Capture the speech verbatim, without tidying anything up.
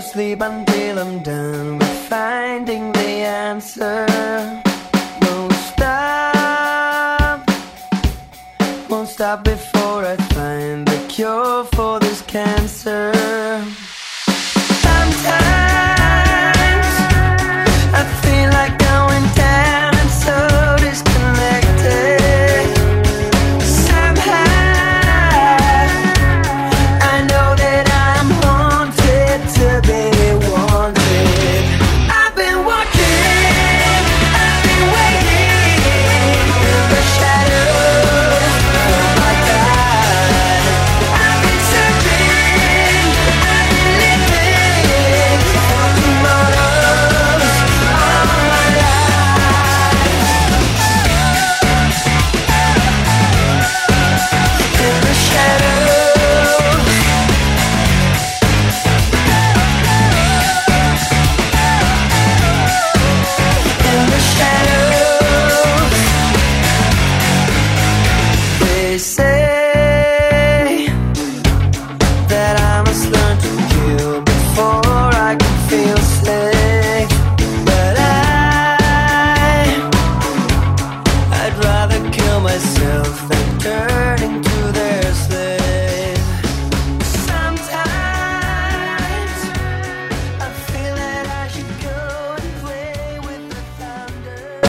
sleep until I'm done with finding the answer. Won't stop, won't stop before I find the cure for this cancer. Sometimes